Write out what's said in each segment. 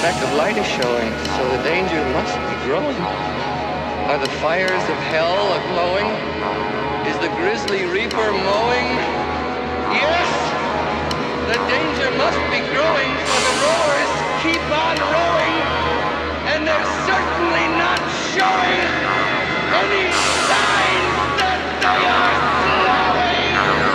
speck of light is showing, so the danger must be growing. Are the fires of hell a-glowing? Is the grisly reaper mowing? Yes! The danger must be growing, for the rowers keep on rowing, and they're certainly not showing any signs that they are slowing!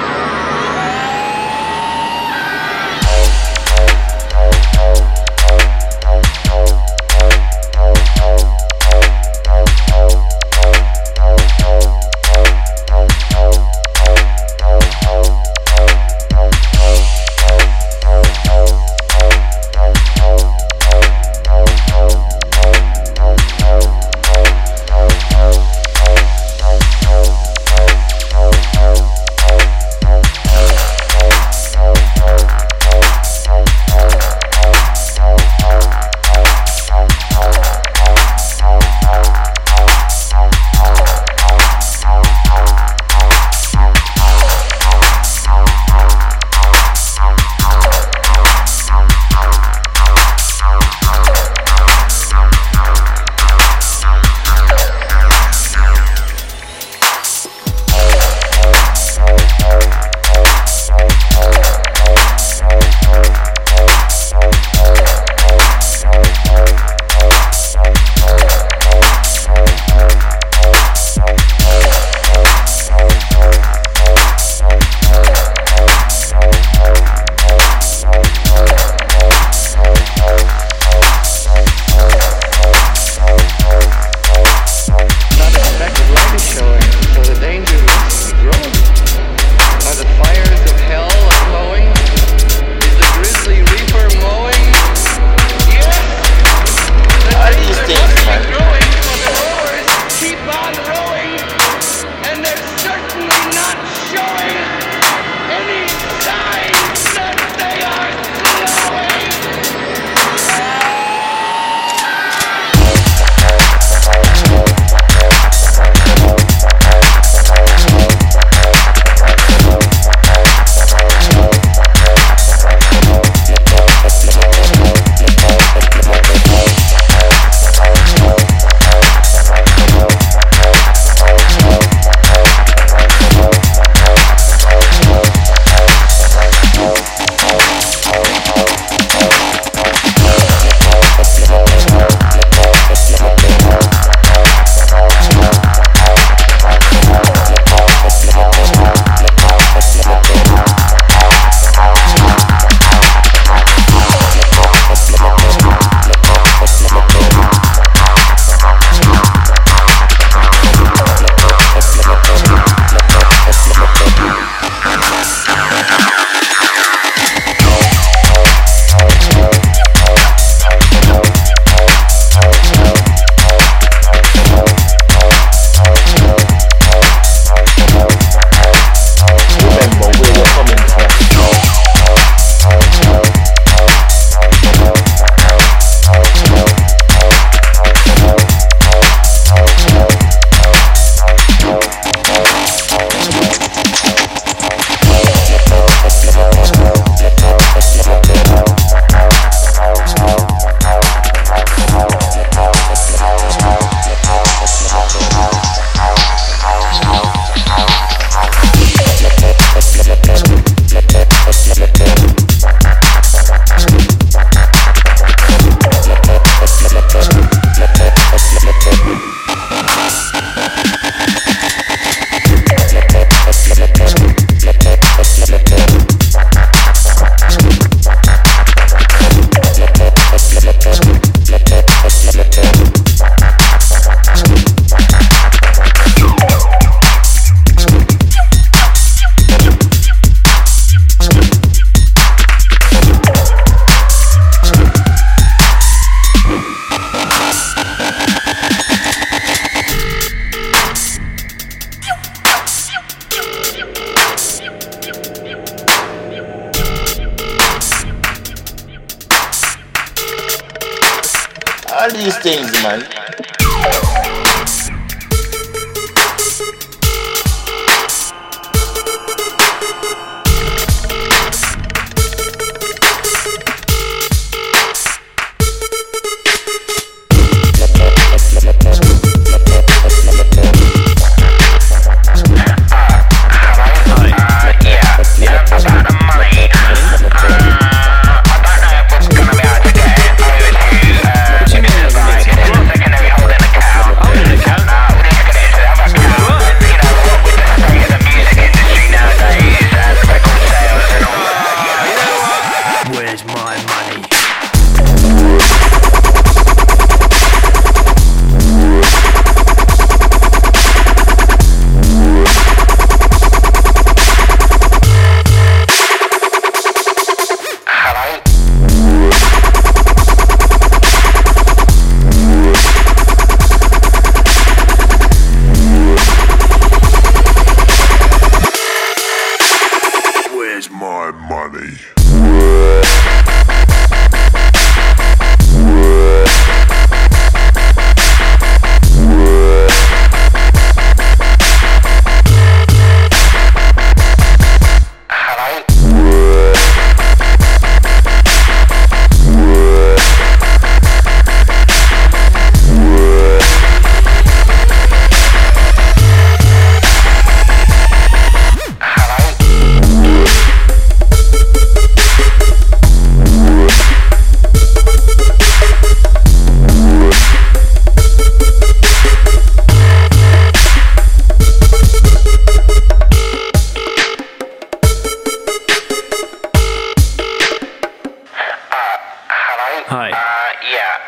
All these things, man.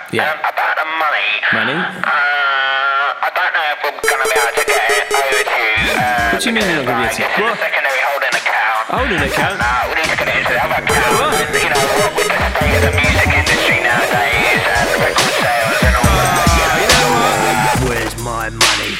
Yeah. About the money. Money? I don't know if we're going to be able to get it over to you. What do you mean you're not going to be able to? It's a secondary holding account. Holding account? We need to get it into the other account. What? You know, what with the state of the music industry nowadays and record sales and all that. You know what? Where's my money?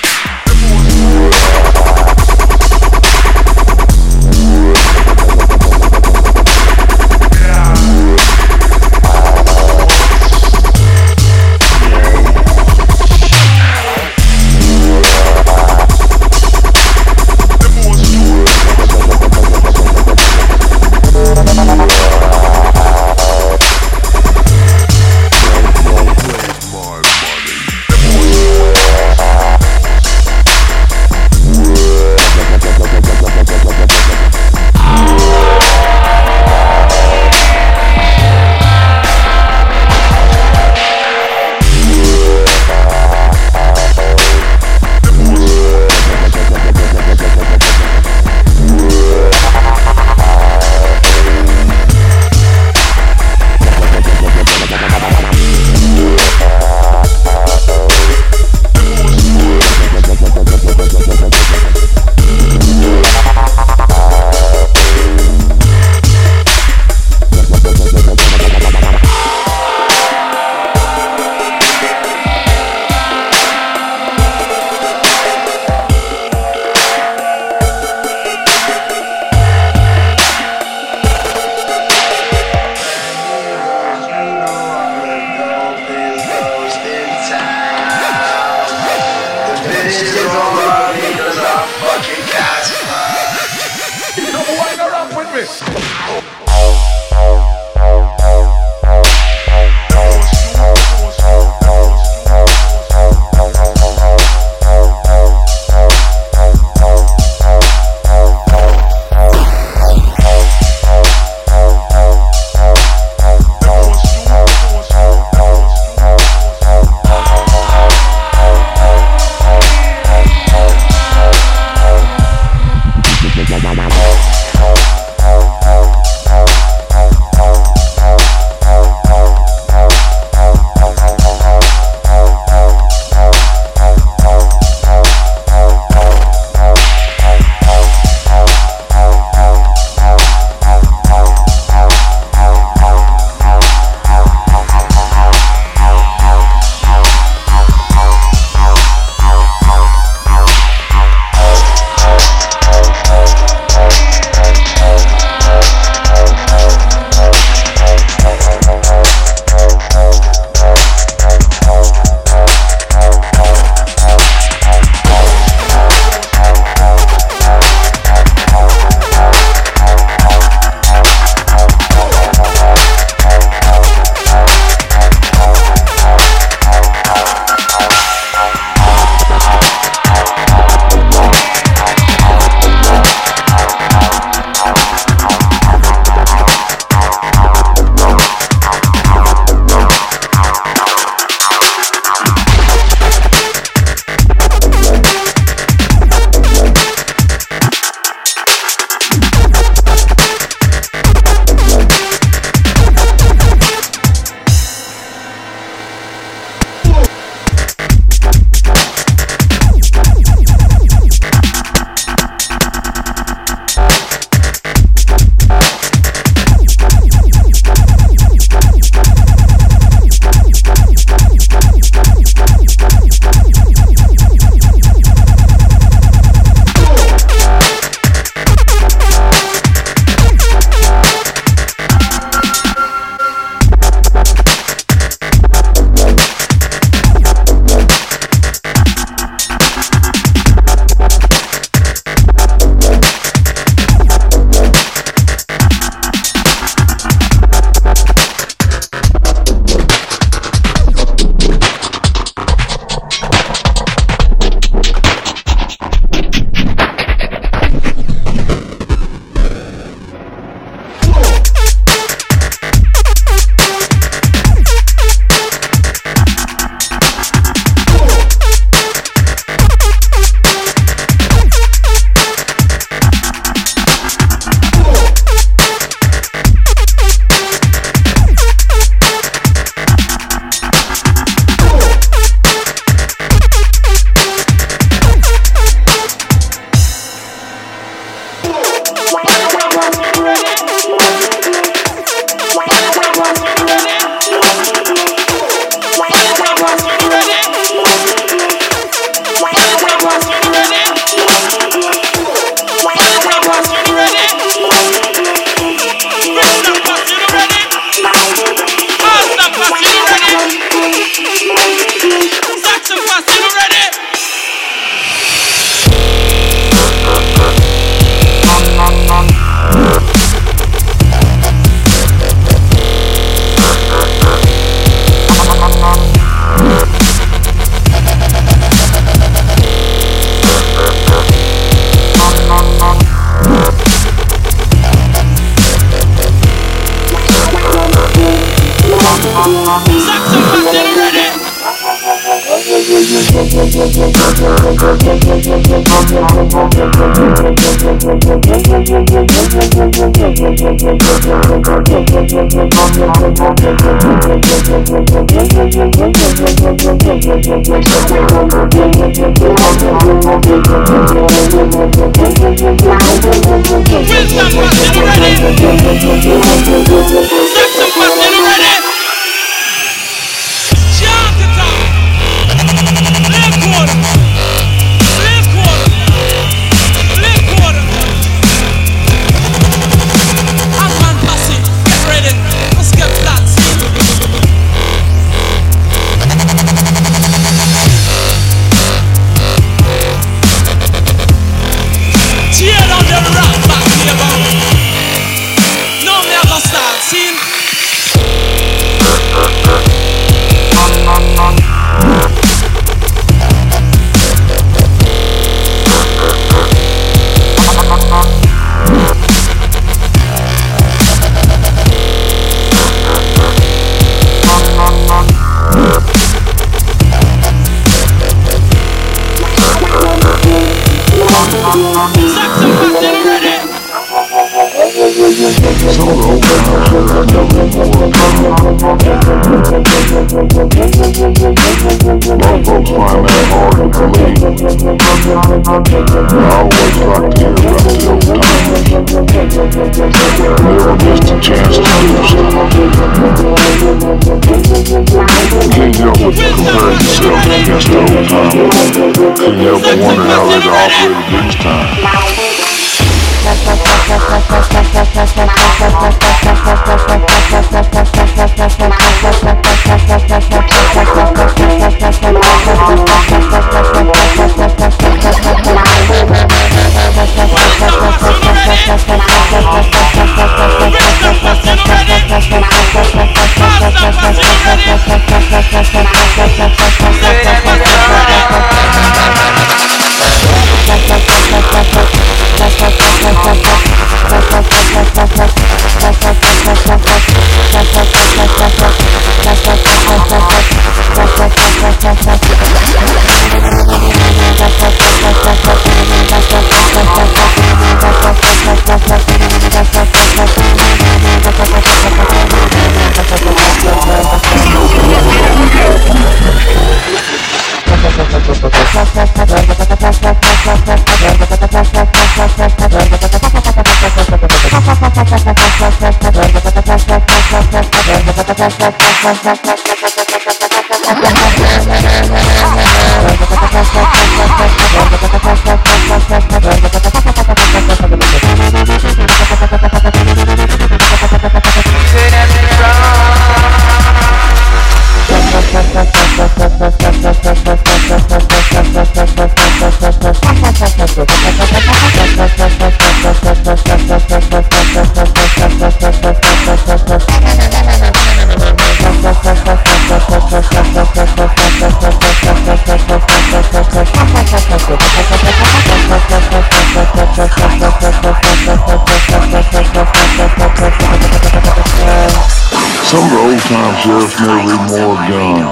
Some of the old time sheriffs never even wore a gun.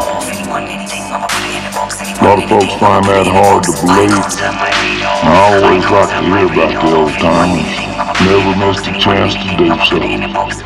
A lot of folks find that hard to believe. I always like to hear about the old timers. Never missed a chance to do so.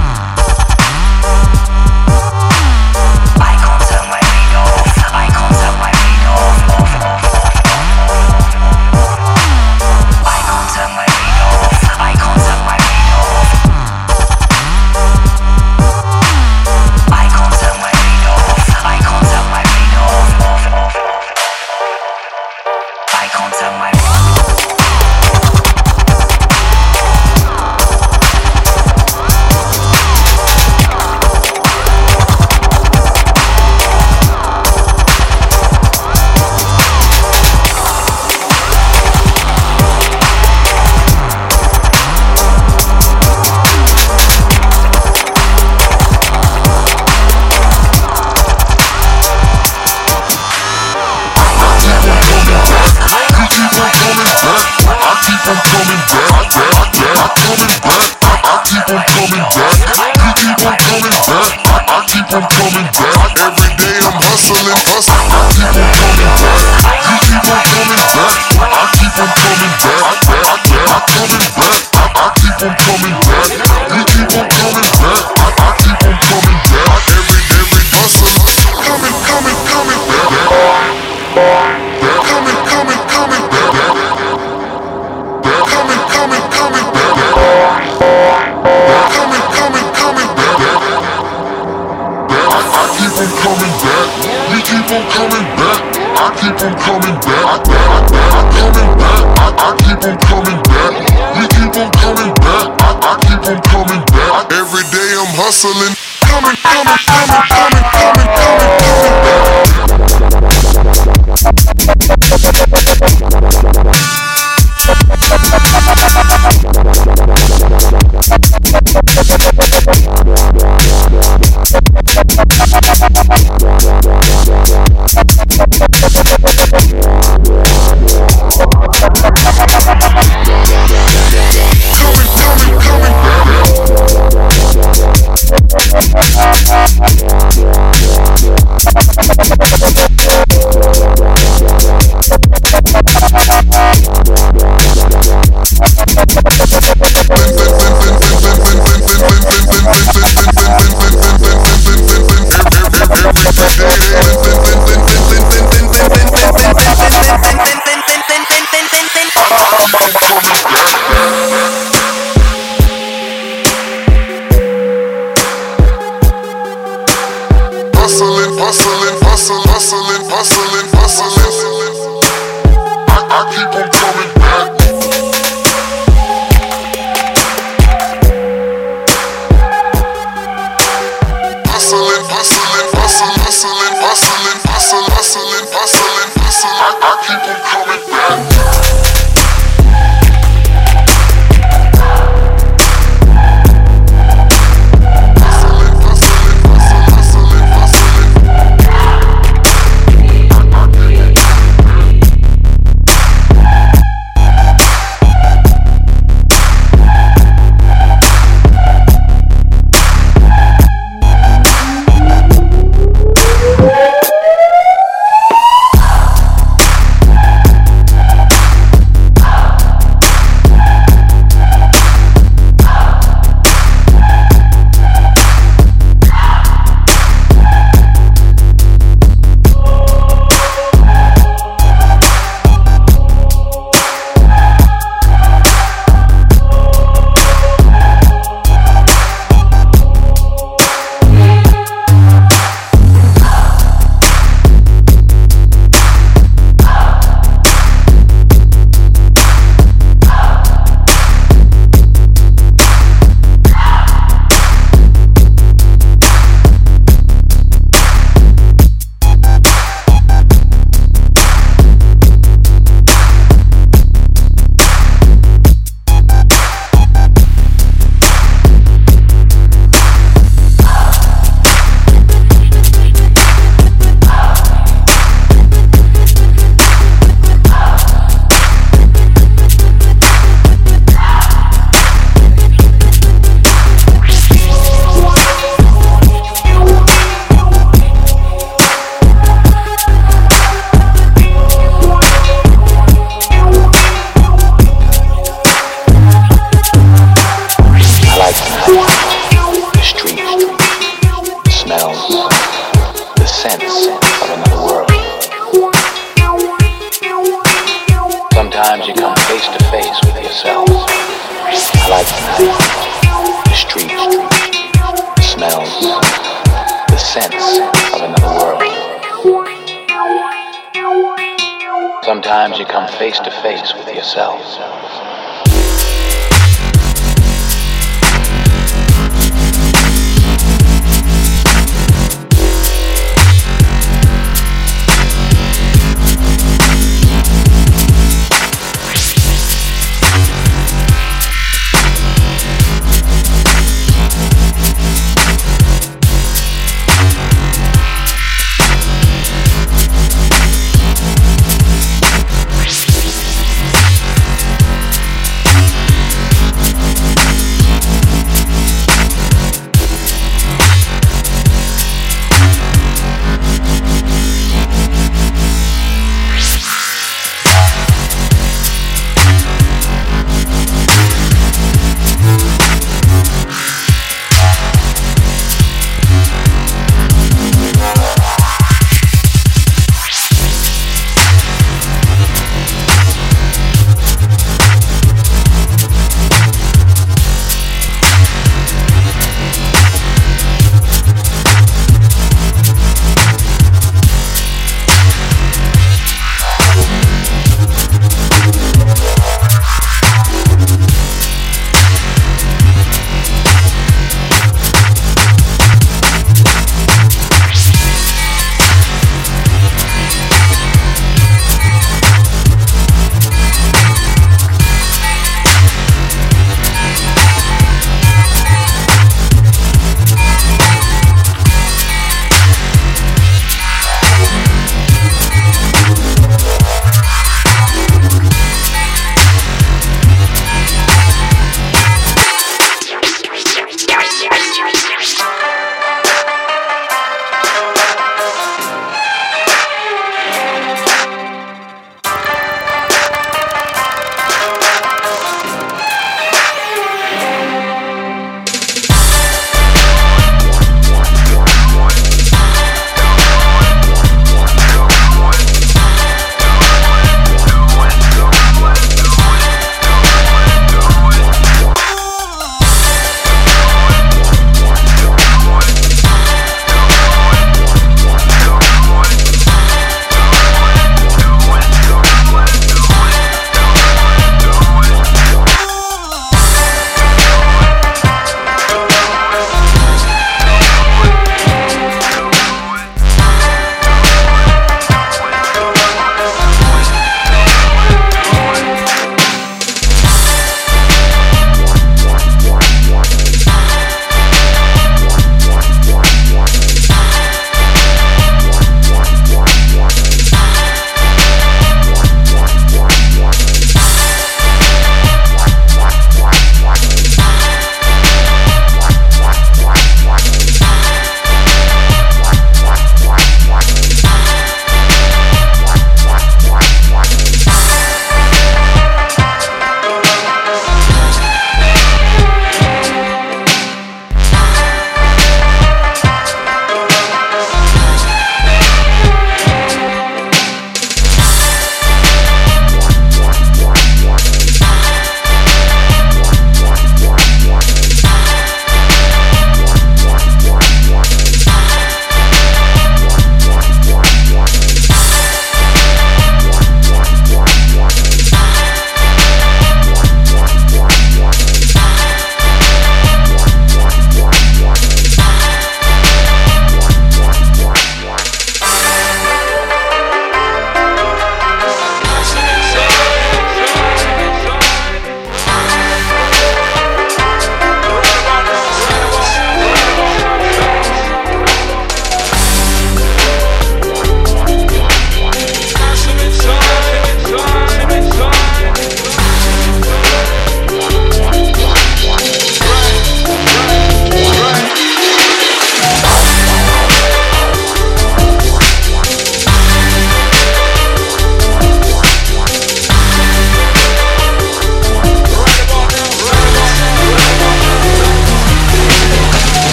I can't turn my radio off. keep on coming back. Every day I'm hustling, hustling. I keep on coming back. You keep on coming back. I keep on coming back. I'm coming back. I keep on coming back. You keep on coming back. I keep on coming back. Every hustle, coming back. Coming back. Coming back. Coming back. I keep on coming back. We keep on coming back. I keep on coming back. I'm coming back. I keep on coming back. We keep on coming back. I keep on coming back. Every day I'm hustling. Coming Sometimes you come face to face with yourself.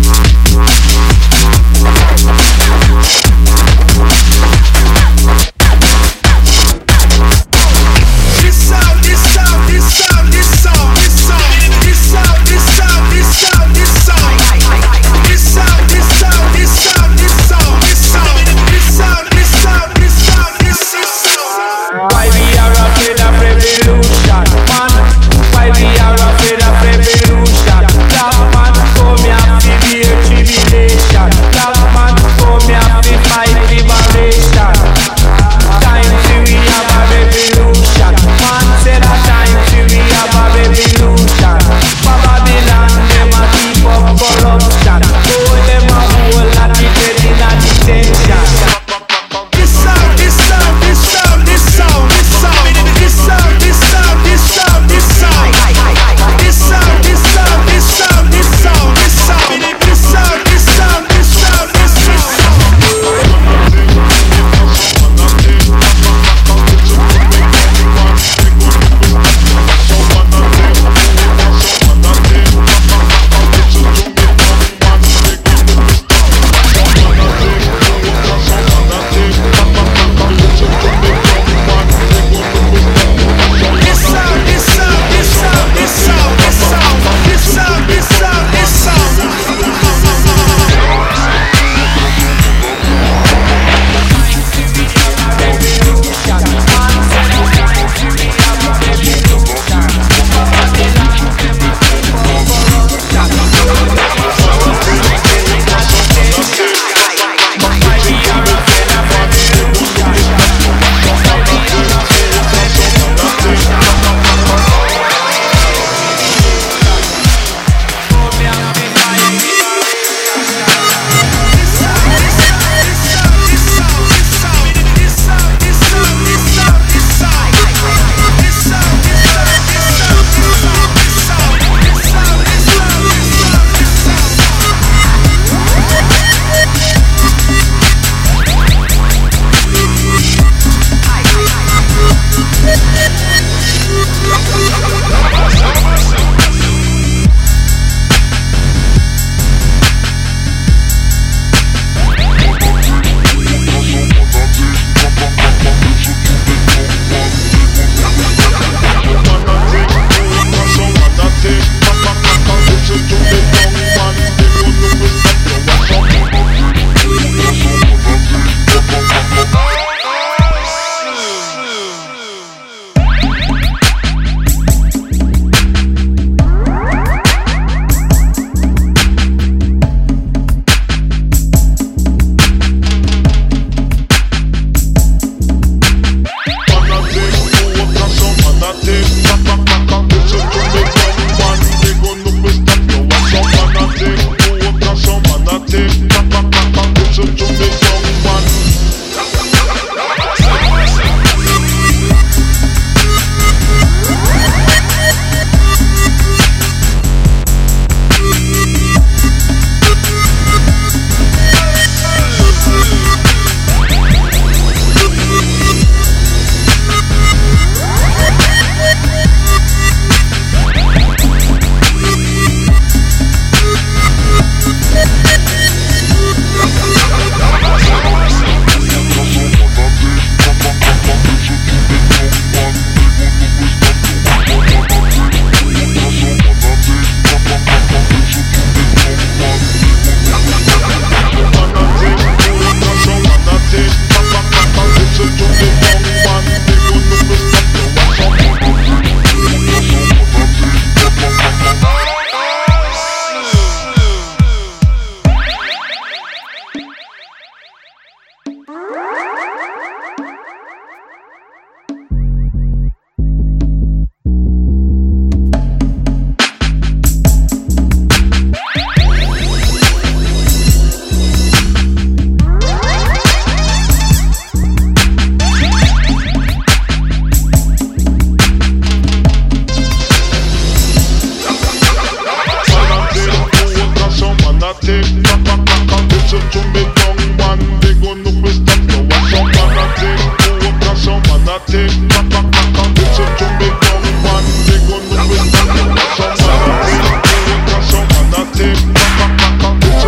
Listen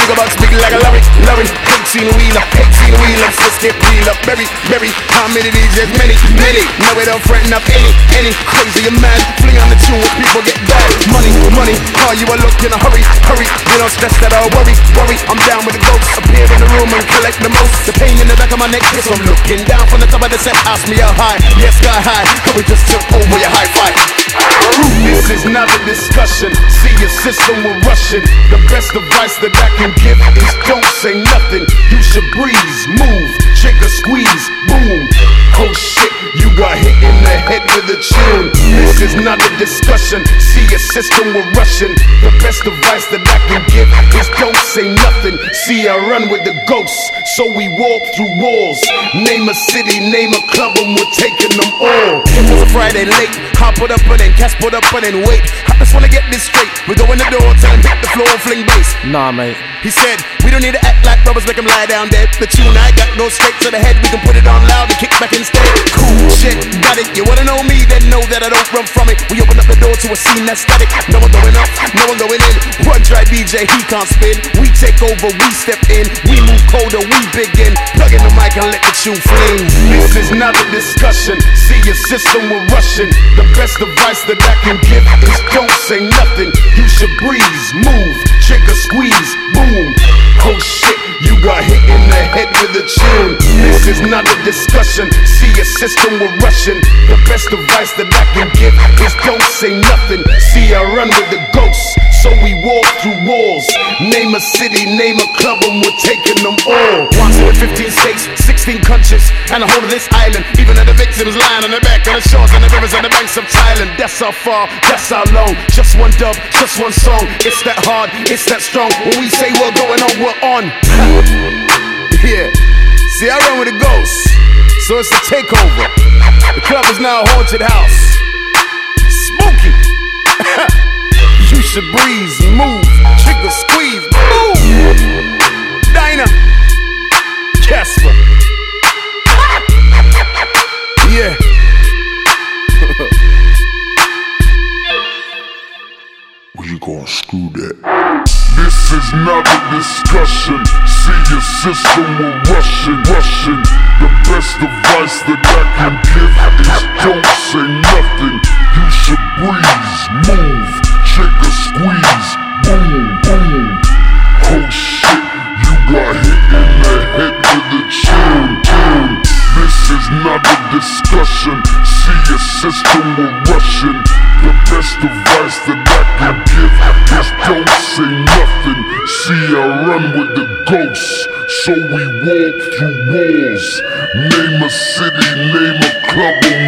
Bigger bucks, big like a lorry. 18 wheeler, let's get real up. Berry, how many DJs? Many. No, we don't threaten up any crazy man. Fling on the tune where people get bad. Money, call you a look in a hurry. You don't stress that I'll worry. I'm down with the ghosts. Appear in the room and collect the most. The pain in the back of my neck, yes, I'm looking down from the top of the set. Ask me how high, yes, sky high. Cause we just took over your high five. This is not a discussion. See your system, we're rushing. The best advice that I can give is don't say nothing. You should breeze, move, shake or squeeze, boom. Oh shit, you got hit in the head with a tune. This is not a discussion. See your system, we're rushing. The best advice that I can give is don't say nothing. See, I run with the ghosts, so we walk through walls. Name a city, name a club, and we're taking them all. It was Friday late, hop put up and then Cass put up and then wait. I just wanna get this straight. We go in the door, tell him hit the floor, fling bass. Nah, mate. He said, we don't need to act like brothers, make him lie down dead. The tune I got goes straight to the head. We can put it on loud and kick back instead. Cool shit, got it. You wanna know me, then know that I don't run from it. We open up the door to a scene that's static. No one going up, no one going in. One try DJ, he can't spin. We take over, we step in. We move colder, we begin. Plug in the mic and let the tune fling. This is not a discussion. See your system, we're rushing. The best advice that I can give is don't say nothing. You should breeze, move, shake or squeeze, boom. Oh shit, you got hit in the head with a tune. This is not a discussion. See your system, we're rushing. The best advice that I can give is don't say nothing. See, I run with the ghosts, so we walk through walls. Name a city, name a club, and we're taking them all. Once in 15 states, 16 countries, and the whole of this island. Even at the victims lying on the back of the shores and the rivers and the banks of Thailand. That's how far, that's how long. Just one dub, just one song. It's that hard, it's that strong. When we say we're going on, we're on. Yeah, see, I run with the ghosts, so it's a takeover. The club is now a haunted house. Spooky. You should breeze, move, trigger, squeeze, move. Dinah, Casper. Yeah. Well, you gonna screw that. This is not a discussion. See your system, we're rushing. The best advice that I can give is don't say nothing. You should breeze, move, shake or squeeze, boom. Oh shit, you got hit in the head with a tune. This is not a discussion. See your system, we're rushing. The best advice that I can give is don't say nothing. See, I run with the ghosts, so we walk through walls. Name a city, name a club,